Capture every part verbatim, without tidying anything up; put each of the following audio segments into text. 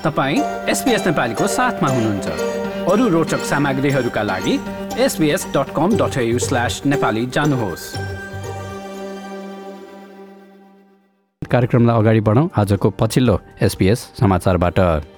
तपाईं एसबीएस नेपालीको साथमा हुनुहुन्छ। अरू रोचक सामग्रीहरूका लागि S B S dot com dot A U slash Nepali जानुहोस्। कार्यक्रमलाई अगाडि बढाउँ। आजको पछिल्लो एसबीएस समाचारबाट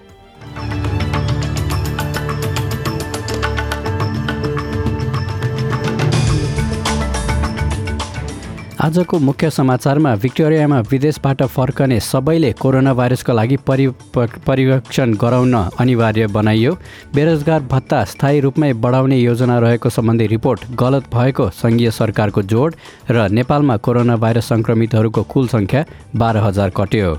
आजको मुख्य समाचारमा भिक्टोरियामा विदेशबाट फर्कने सबैले कोरोना भाइरसको लागि परि परीक्षण गराउन अनिवार्य बनाइयो। बेरोजगार भत्ता स्थायी रूपमै बढाउने योजना रहेको सम्बन्धी रिपोर्ट गलत भएको सङ्घीय सरकारको जोड र नेपालमा कोरोना भाइरस सङ्क्रमितहरूको कुल सङ्ख्या बाह्र हजार कट्यो।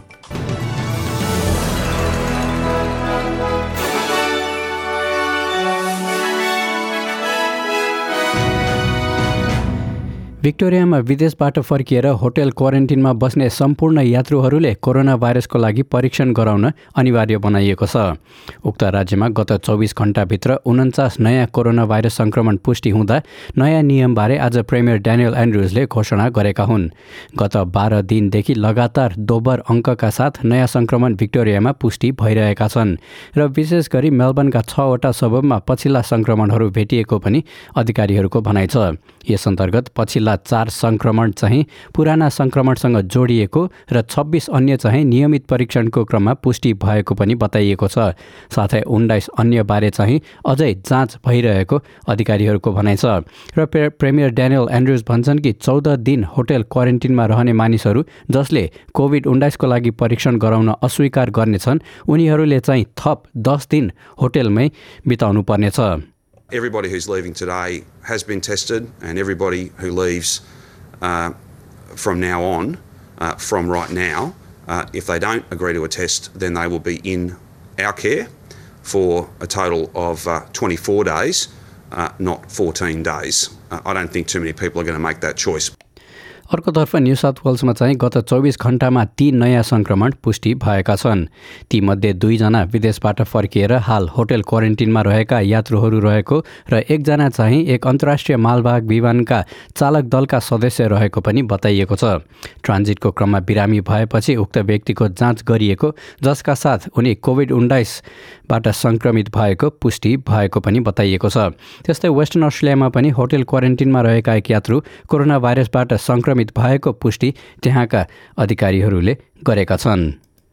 भिक्टोरियामा विदेशबाट फर्किएर होटल क्वारेन्टिनमा बस्ने सम्पूर्ण यात्रुहरूले कोरोना भाइरसको लागि परीक्षण गराउन अनिवार्य बनाइएको छ। उक्त राज्यमा गत चौबिस घण्टाभित्र उन्चास नयाँ कोरोना भाइरस सङ्क्रमण पुष्टि हुँदा नयाँ नियमबारे आज प्रिमियर ड्यानियल एन्ड्रुजले घोषणा गरेका हुन्। गत बाह्र दिनदेखि लगातार दोब्बर अङ्कका साथ नयाँ सङ्क्रमण भिक्टोरियामा पुष्टि भइरहेका छन् र विशेष गरी मेलबर्नका छवटा सबबमा पछिल्ला सङ्क्रमणहरू भेटिएको पनि अधिकारीहरूको भनाइ छ। यस अन्तर्गत पछिल्ला चार सङ्क्रमण चाहिँ पुराना सङ्क्रमणसँग जोडिएको र छब्बिस अन्य चाहिँ नियमित परीक्षणको क्रममा पुष्टि भएको पनि बताइएको छ। साथै उन्नाइस अन्यबारे चाहिँ अझै जाँच भइरहेको अधिकारीहरूको भनाइ छ र प्रिमियर ड्यानियल एन्ड्रुज भन्छन् कि चौध दिन होटल क्वारेन्टिनमा रहने मानिसहरू जसले कोभिड उन्नाइसको लागि परीक्षण गराउन अस्वीकार गर्नेछन् उनीहरूले चाहिँ थप दस दिन होटलमै बिताउनु पर्नेछ। Everybody who's leaving today has been tested, and everybody who leaves uh, from now on, uh, from right now, uh, if they don't agree to a test, then they will be in our care for a total of uh, twenty-four days, uh, not fourteen days. Uh, I don't think too many people are going to make that choice. अर्कोतर्फ New South वेल्समा चाहिँ गत चौबिस घण्टामा तीन नयाँ सङ्क्रमण पुष्टि भएका छन्। तीमध्ये दुईजना विदेशबाट फर्किएर हाल होटल क्वारेन्टिनमा रहेका यात्रुहरू रहेको र एकजना चाहिँ एक अन्तर्राष्ट्रिय मालवाहक विमानका चालक दलका सदस्य रहेको पनि बताइएको छ। ट्रान्जिटको क्रममा बिरामी भएपछि उक्त व्यक्तिको जाँच गरिएको जसका साथ उनी कोभिड उन्नाइसबाट सङ्क्रमित भएको पुष्टि भएको पनि बताइएको छ। त्यस्तै वेस्टर्न अस्ट्रेलियामा पनि होटल क्वारेन्टिनमा रहेका एक यात्रु कोरोना भाइरसबाट सङ्क्रमित भएको पुष्टि त्यहाँका अधिकारीहरूले गरेका छन्।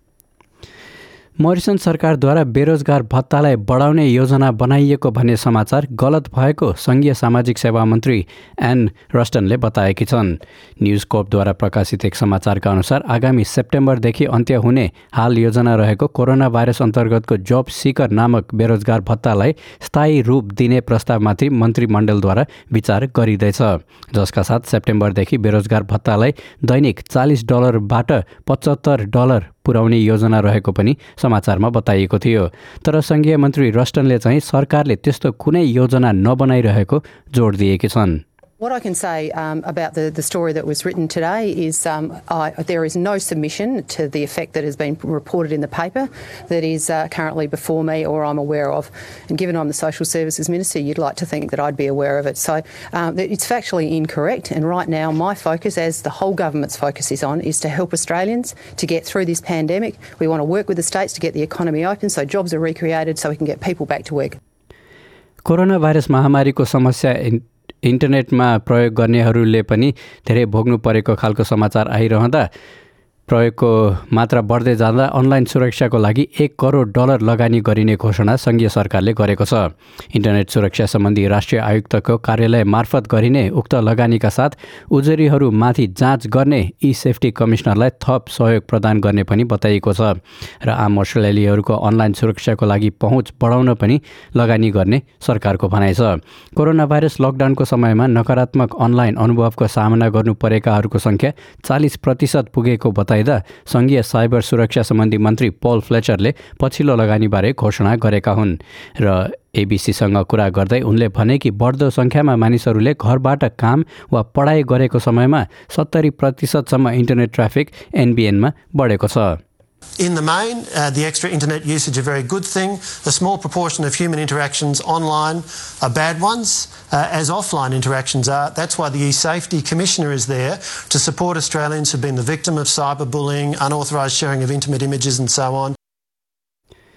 मोरिसन सरकारद्वारा बेरोजगार भत्तालाई बढाउने योजना बनाइएको भन्ने समाचार गलत भएको सङ्घीय सामाजिक सेवा मन्त्री एन रस्टनले बताएकी छन्। न्युज कोर्पद्वारा प्रकाशित एक समाचारका अनुसार आगामी सेप्टेम्बरदेखि अन्त्य हुने हाल योजना रहेको कोरोना भाइरस अन्तर्गतको जब सिकर नामक बेरोजगार भत्तालाई स्थायी रूप दिने प्रस्तावमाथि मन्त्रीमण्डलद्वारा विचार गरिँदैछ, जसका साथ सेप्टेम्बरदेखि बेरोजगार भत्तालाई दैनिक चालिस डलरबाट पचहत्तर डलर पुर्याउने योजना रहेको पनि समाचारमा बताइएको थियो। तर सङ्घीय मन्त्री रस्टनले चाहिँ सरकारले त्यस्तो कुनै योजना नबनाइरहेको जोड दिएकी छन्। What I can say um, about the, the story that was written today is um, I, there is no submission to the effect that has been reported in the paper that is uh, currently before me or I'm aware of. And given I'm the Social Services Minister, you'd like to think that I'd be aware of it. So um, it's factually incorrect. And right now my focus, as the whole government's focus is on, is to help Australians to get through this pandemic. We want to work with the states to get the economy open so jobs are recreated so we can get people back to work. Corona virus महामारीको समस्या इन्टरनेटमा प्रयोग गर्नेहरूले पनि धेरै भोग्नु परेको खालको समाचार आइरहँदा प्रयोगको मात्रा बढ्दै जाँदा अनलाइन सुरक्षाको लागि एक करोड डलर लगानी गरिने घोषणा सङ्घीय सरकारले गरेको छ। इन्टरनेट सुरक्षा सम्बन्धी राष्ट्रिय आयुक्तको कार्यालय मार्फत गरिने उक्त लगानीका साथ उजुरीहरूमाथि जाँच गर्ने ई सेफ्टी कमिश्नरलाई थप सहयोग प्रदान गर्ने पनि बताइएको छ र आम अस्ट्रेलियालीहरूको अनलाइन सुरक्षाको लागि पहुँच बढाउन पनि लगानी गर्ने सरकारको भनाइ छ। कोरोना भाइरस लकडाउनको समयमा नकारात्मक अनलाइन अनुभवको सामना गर्नु परेकाहरूको सङ्ख्या चालिस प्रतिशत पुगेको बताइ सङ्घीय साइबर सुरक्षा सम्बन्धी मन्त्री पल फ्लेचरले पछिल्लो लगानीबारे घोषणा गरेका हुन् र एबीसीसँग कुरा गर्दै उनले भने कि बढ्दो सङ्ख्यामा मानिसहरूले घरबाट काम वा पढाइ गरेको समयमा सत्तरी प्रतिशतसम्म इन्टरनेट ट्राफिक एनबीएनमा बढेको छ। In the main, uh, the extra internet usage is a very good thing. A small proportion of human interactions online are bad ones, uh, as offline interactions are. That's why the e-Safety Commissioner is there to support Australians who've been the victim of cyberbullying, unauthorised sharing of intimate images and so on.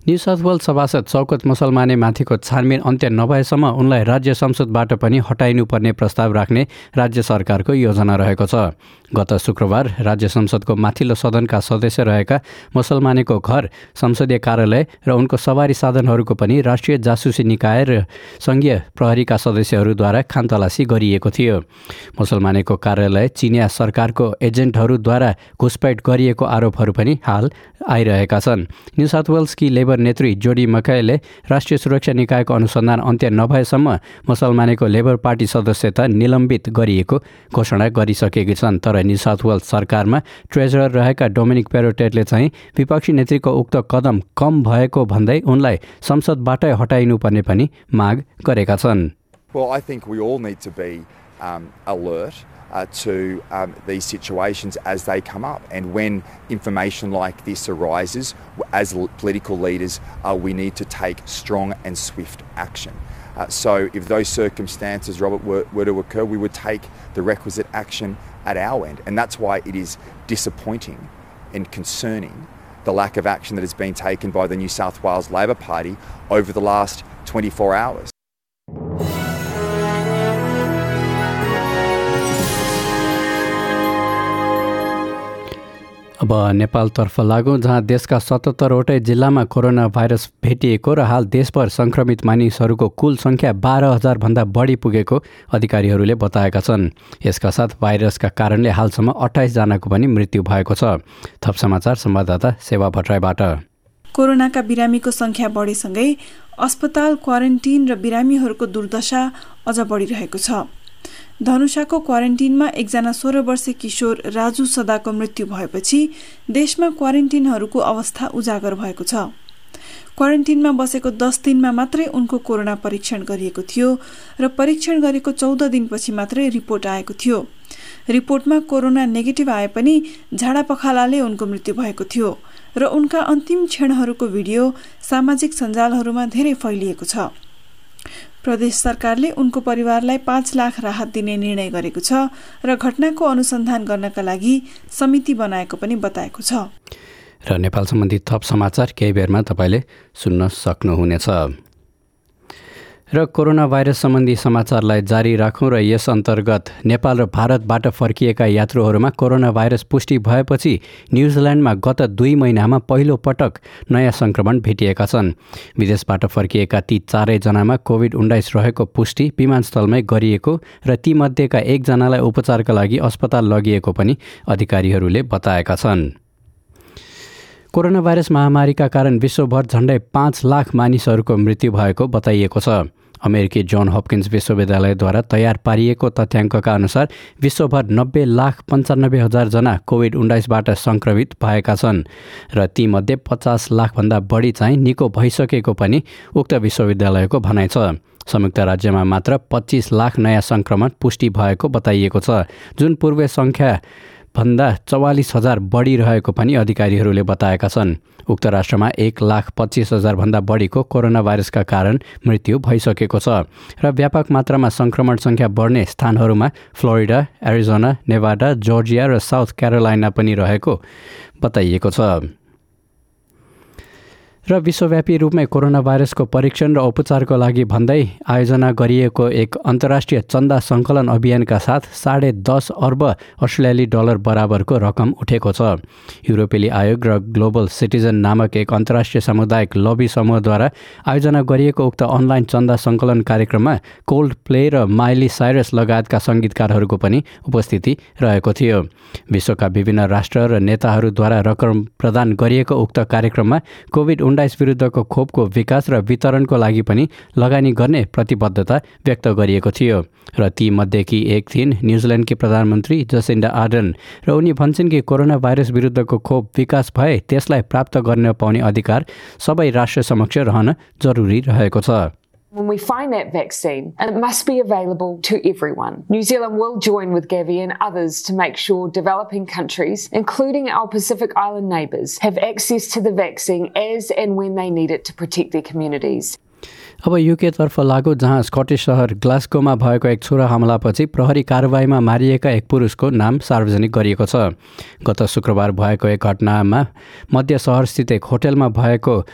New South Wales सभासद Shaoquett मुसलमाने माथिको छानबिन अन्त्य नभएसम्म उनलाई राज्य संसदबाट पनि हटाइनुपर्ने प्रस्ताव राख्ने राज्य सरकारको योजना रहेको छ। गत शुक्रबार राज्य संसदको माथिल्लो सदनका सदस्य रहेका मुसलमानेको घर, संसदीय कार्यालय र उनको सवारी साधनहरूको पनि राष्ट्रिय जासुसी निकाय र संघीय प्रहरीका सदस्यहरूद्वारा खानतलासी गरिएको थियो। मुसलमानेको कार्यालय चिनिया सरकारको एजेन्टहरूद्वारा घुसपैठ गरिएको आरोपहरू पनि हाल आइरहेका छन्। न्यू साउथ वेल्सकी लेबर नेत्री जोडी मकाईले राष्ट्रिय सुरक्षा निकायको अनुसन्धान अन्त्य नभएसम्म मुसलमानेको लेबर पार्टी सदस्यता निलम्बित गरिएको घोषणा गरिसकेकी छन्। तर न्यू साउथ वेल्स सरकारमा ट्रेजरर रहेका डोमिनिक पेरोटेटले चाहिँ विपक्षी नेत्रीको उक्त कदम कम भएको भन्दै उनलाई संसदबाटै हटाइनुपर्ने पनि माग गरेका छन्। Well, I think we all need to be um, alert uh, to um, these situations as they come up. And when information like this arises, as l- political leaders, uh, we need to take strong and swift action. Uh, so if those circumstances, Robert, were, were to occur, we would take the requisite action at our end. And that's why it is disappointing and concerning the lack of action that has been taken by the New South Wales Labor Party over the last twenty-four hours. अब नेपालतर्फ लागौँ, जहाँ देशका सतहत्तरवटै जिल्लामा corona virus भेटिएको र हाल देशभर सङ्क्रमित मानिसहरूको कुल सङ्ख्या बाह्र हजारभन्दा बढी पुगेको अधिकारीहरूले बताएका छन्। यसका साथ भाइरसका कारणले हालसम्म अट्ठाइसजनाको पनि मृत्यु भएको छ। थप समाचार संवाददाता सेवा भट्टराईबाट। कोरोनाका बिरामीको सङ्ख्या बढेसँगै अस्पताल, क्वारेन्टिन र बिरामीहरूको दुर्दशा अझ बढिरहेको छ। धनुषाको क्वारेन्टिनमा एकजना सोह्र वर्षीय किशोर राजु सदाको मृत्यु भएपछि देशमा क्वारेन्टिनहरूको अवस्था उजागर भएको छ। क्वारेन्टिनमा बसेको दस दिनमा मात्रै उनको कोरोना परीक्षण गरिएको थियो र परीक्षण गरेको चौध दिनपछि मात्रै रिपोर्ट आएको थियो। रिपोर्टमा कोरोना नेगेटिभ आए पनि झाडा पखालाले उनको मृत्यु भएको थियो र उनका अन्तिम क्षणहरूको भिडियो सामाजिक सञ्जालहरूमा धेरै फैलिएको छ। प्रदेश सरकारले उनको परिवारलाई पाँच लाख राहत दिने निर्णय गरेको छ र घटनाको अनुसन्धान गर्नका लागि समिति बनाएको पनि बताएको छ। र नेपाल सम्बन्धी थप समाचार केही बेरमा तपाईँले सुन्न सक्नुहुनेछ। र कोरोना भाइरस सम्बन्धी समाचारलाई जारी राखौँ र यस अन्तर्गत नेपाल र भारतबाट फर्किएका यात्रुहरूमा कोरोना भाइरस पुष्टि भएपछि न्युजिल्यान्डमा गत दुई महिनामा पहिलो पटक नयाँ सङ्क्रमण भेटिएका छन्। विदेशबाट फर्किएका ती चारैजनामा कोभिड उन्नाइस रहेको पुष्टि विमानस्थलमै गरिएको र तीमध्येका एकजनालाई उपचारका लागि अस्पताल लगिएको पनि अधिकारीहरूले बताएका छन्। कोरोना भाइरस महामारीका कारण विश्वभर झण्डै पाँच लाख मानिसहरूको मृत्यु भएको बताइएको छ। अमेरिकी जोन हपकिन्स विश्वविद्यालयद्वारा तयार पारिएको तथ्याङ्कका अनुसार विश्वभर नब्बे लाख पन्चानब्बे हजारजना कोभिड उन्नाइसबाट सङ्क्रमित भएका छन् र तीमध्ये पचास लाखभन्दा बढी चाहिँ निको भइसकेको पनि उक्त विश्वविद्यालयको भनाइ छ। संयुक्त राज्यमा मात्र पच्चिस लाख नयाँ सङ्क्रमण पुष्टि भएको बताइएको छ, जुन पूर्व सङ्ख्या भन्दा चौवालिस हजार बढी रहेको पनि अधिकारीहरूले बताएका छन्। उक्त राष्ट्रमा एक लाख पच्चिस हजारभन्दा बढीको कोरोना भाइरसका कारण मृत्यु भइसकेको छ र व्यापक मात्रामा सङ्क्रमण सङ्ख्या बढ्ने स्थानहरूमा फ्लोरिडा, एरिजोना, नेभाडा, जर्जिया र साउथ क्यारोलाइना पनि रहेको बताइएको छ। र विश्वव्यापी रूपमै कोरोना भाइरसको परीक्षण र उपचारको लागि भन्दै आयोजना गरिएको एक अन्तर्राष्ट्रिय चन्दा सङ्कलन अभियानका साथ साढे दस अर्ब अस्ट्रेलियाली डलर बराबरको रकम उठेको छ। युरोपेली आयोग र ग्लोबल सिटिजन नामक एक अन्तर्राष्ट्रिय सामुदायिक लबी समूहद्वारा आयोजना गरिएको उक्त अनलाइन चन्दा सङ्कलन कार्यक्रममा कोल्ड प्ले र माइली साइरस लगायतका सङ्गीतकारहरूको पनि उपस्थिति रहेको थियो। विश्वका विभिन्न राष्ट्र र नेताहरूद्वारा रकम प्रदान गरिएको उक्त कार्यक्रममा कोभिड उन्नाइस विरुद्धको खोपको विकास र वितरणको लागि पनि लगानी गर्ने प्रतिबद्धता व्यक्त गरिएको थियो र ती मध्येकी एक थिइन् न्युजिल्यान्डकी प्रधानमन्त्री जसिन्डा आर्डन र उनी भन्छन् कि कोरोना भाइरस विरुद्धको खोप विकास भए त्यसलाई प्राप्त गर्न पाउने अधिकार सबै राष्ट्र समक्ष रहन जरुरी रहेको छ। When we find that vaccine, and it must be available to everyone, New Zealand will join with Gavi and others to make sure developing countries, including our Pacific Island neighbours, have access to the vaccine as and when they need it to protect their communities. अब युकेतर्फ लागु, जहाँ स्कटिस सहर ग्लास्गोमा भएको एक छुरा हमलापछि प्रहरी कारवाहीमा मारिएका एक पुरुषको नाम सार्वजनिक गरिएको छ। गत शुक्रबार भएको एक घटनामा मध्य सहरस्थित एक होटलमा भएको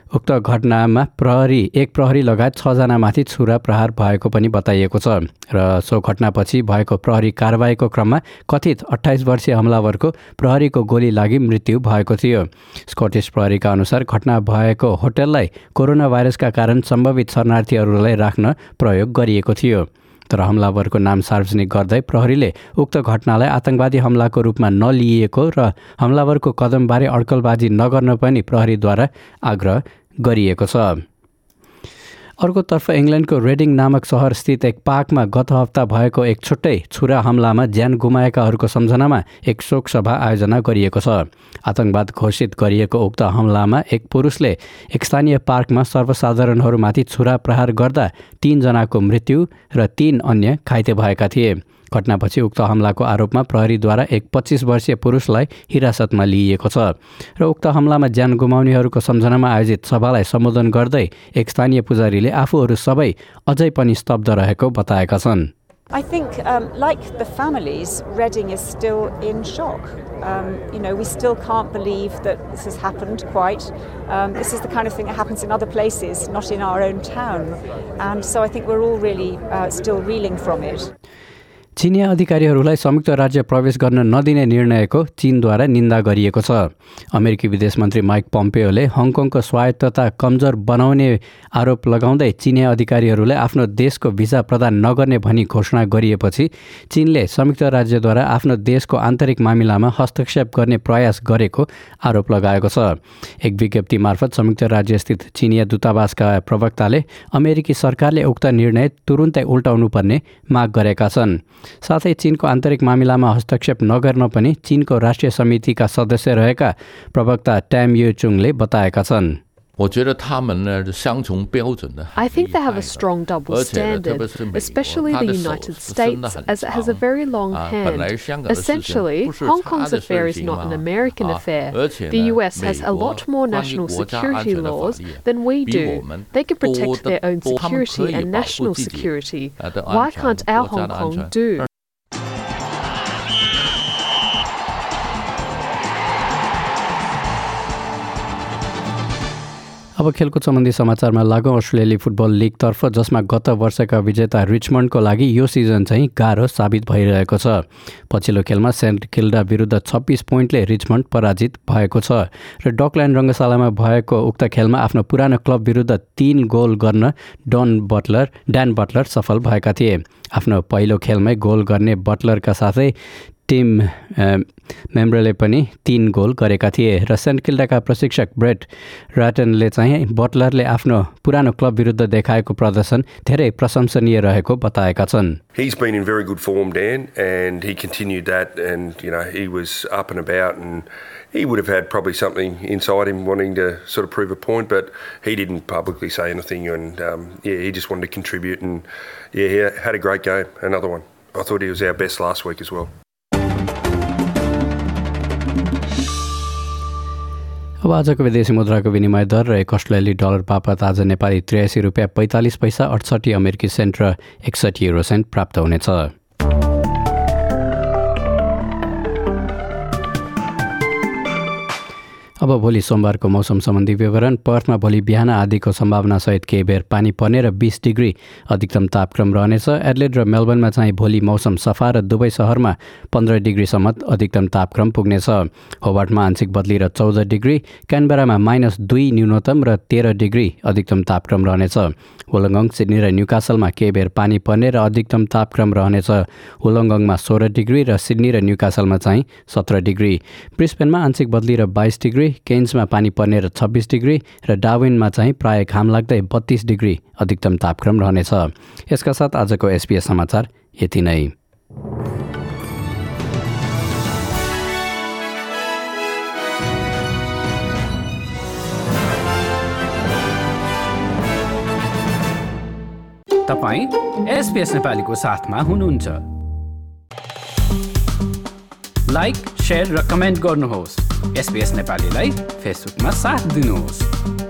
उक्त घटनामा प्रहरी एक प्रहरी लगायत छजनामाथि छुरा प्रहार भएको पनि बताइएको छ र सो घटनापछि भएको प्रहरी कारबाहीको क्रममा कथित अट्ठाइस वर्षीय हमलावरको प्रहरीको गोली लागि मृत्यु भएको थियो। स्कटिस प्रहरीका अनुसार घटना भएको होटललाई कोरोना भाइरसका कारण सम्भावित शरणार्थीहरूलाई राख्न प्रयोग गरिएको थियो। तर हमलावरको नाम सार्वजनिक गर्दै प्रहरीले उक्त घटनालाई आतंकवादी हमलाको रूपमा नलिएको र हमलावरको कदमबारे अड्कलबाजी नगर्न पनि प्रहरीद्वारा आग्रह गरिएको छ। अर्कोतर्फ इङ्ल्यान्डको रेडिङ नामक सहर स्थित एक पार्कमा गत हप्ता भएको एक छुट्टै छुरा हमलामा ज्यान गुमाएकाहरूको सम्झनामा एक शोक सभा आयोजना गरिएको छ। आतंकवाद घोषित गरिएको उक्त हमलामा एक पुरुषले एक स्थानीय पार्कमा सर्वसाधारणहरूमाथि छुरा प्रहार गर्दा तीनजनाको मृत्यु र तीन अन्य घाइते भएका थिए। घटनापछि उक्त हमलाको आरोपमा प्रहरीद्वारा एक पच्चिस वर्षीय पुरुषलाई हिरासतमा लिइएको छ र उक्त हमलामा ज्यान गुमाउनेहरूको सम्झनामा आयोजित सभालाई सम्बोधन गर्दै एक स्थानीय पुजारीले आफूहरू सबै अझै पनि स्तब्ध रहेको बताएका छन्। I think, um, like the families, Reading is still in shock. Um, you know, we still can't believe that this has happened quite. Um, this is the kind of thing that happens in other places, not in our own town. And so I think we're all really uh, still reeling from it. चीनिया अधिकारीहरूलाई संयुक्त राज्य प्रवेश गर्न नदिने निर्णयको चीनद्वारा निन्दा गरिएको छ। अमेरिकी विदेश मन्त्री माइक पम्पेओले हङकङको स्वायत्तता कमजोर बनाउने आरोप लगाउँदै चीनिया अधिकारीहरूलाई आफ्नो देशको भिसा प्रदान नगर्ने भनी घोषणा गरिएपछि चीनले संयुक्त राज्यद्वारा आफ्नो देशको आन्तरिक मामिलामा हस्तक्षेप गर्ने प्रयास गरेको आरोप लगाएको छ। एक विज्ञप्ति मार्फत संयुक्त राज्यस्थित चीनिया दूतावासका प्रवक्ताले अमेरिकी सरकारले उक्त निर्णय तुरुन्तै उल्टाउनुपर्ने माग गरेका छन्। साथै चीनको आन्तरिक मामिलामा हस्तक्षेप नगर्न पनि चीनको राष्ट्रिय समितिका सदस्य रहेका प्रवक्ता ट्याम युचुङले बताएका छन्। I think they have a strong double standard, especially the United States, as it has a very long hand. Essentially, Hong Kong's affair is not an American affair. The U S has a lot more national security laws than we do. They can protect their own security and national security. Why can't our Hong Kong do? अब खेलकुद सम्बन्धी समाचारमा लागौँ। अस्ट्रेलियाली football लिगतर्फ जसमा गत वर्षका विजेता रिचमन्डको लागि यो सिजन चाहिँ गाह्रो साबित भइरहेको छ। पछिल्लो खेलमा सेन्ट किल्डा विरुद्ध छब्बिस पोइन्टले रिचमन्ड पराजित भएको छ र डकल्यान्ड रङ्गशालामा भएको उक्त खेलमा आफ्नो पुरानो क्लब विरुद्ध तीन गोल गर्न डन बटलर ड्यान बटलर सफल भएका थिए। आफ्नो पहिलो खेलमै गोल गर्ने बटलरका साथै टिम मेम्बरले पनि तीन गोल गरेका थिए र सेन्ट किल्डाका प्रशिक्षक ब्रेट राटनले चाहिँ बटलरले आफ्नो पुरानो क्लब विरुद्ध देखाएको प्रदर्शन धेरै प्रशंसनीय रहेको बताएका छन्। He's been in very good form, Dan, and he continued that, and you know he was up and about, and he would have had probably something inside him wanting to sort of prove a point, but he didn't publicly say anything, and um, yeah, he just wanted to contribute, and yeah, he had a great game, another one. I thought he was our best last week as well. अब आजको विदेशी मुद्राको विनिमय दर र एक अस्ट्रेलियाली dollar बापत आज नेपाली त्रियासी रुपियाँ पैँतालिस पैसा अठसट्ठी अमेरिकी सेन्ट र एकसट्ठी युरो सेन्ट प्राप्त हुनेछ। अब भोलि सोमबारको मौसम सम्बन्धी विवरण। पर्थमा भोलि बिहान आँधीको सम्भावनासहित केही बेर पानी पर्ने र बीस डिग्री अधिकतम तापक्रम रहनेछ। एडलेड र मेलबर्नमा चाहिँ भोलि मौसम सफा र दुवै सहरमा पन्ध्र डिग्रीसम्म अधिकतम तापक्रम पुग्नेछ। होबार्टमा आंशिक बदली र चौध डिग्री, क्यानबेरामा माइनस दुई न्यूनतम र तेह्र डिग्री अधिकतम तापक्रम रहनेछ। वोलङ्गङ, सिडनी र न्युकासलमा केही बेर पानी पर्ने र अधिकतम तापक्रम रहनेछ। वोलङ्गङमा सोह्र डिग्री र सिडनी र न्युकासलमा चाहिँ सत्र डिग्री। ब्रिस्बेनमा आंशिक बदली र बाइस डिग्री, केन्समा पानी पर्ने र छब्बिस डिग्री र डार्विनमा चाहिँ प्राय घाम लाग्दै बत्तीस डिग्री अधिकतम तापक्रम रहनेछ। यसका साथ आजको एसपीएस समाचार यति नै। तपाईं एसपीएस नेपालीको साथमा हुनुहुन्छ। लाइक, शेयर र कमेन्ट गर्नुहोस्। एसपीएस नेपालीलाई फेसबुकमा साथ दिनुहोस्।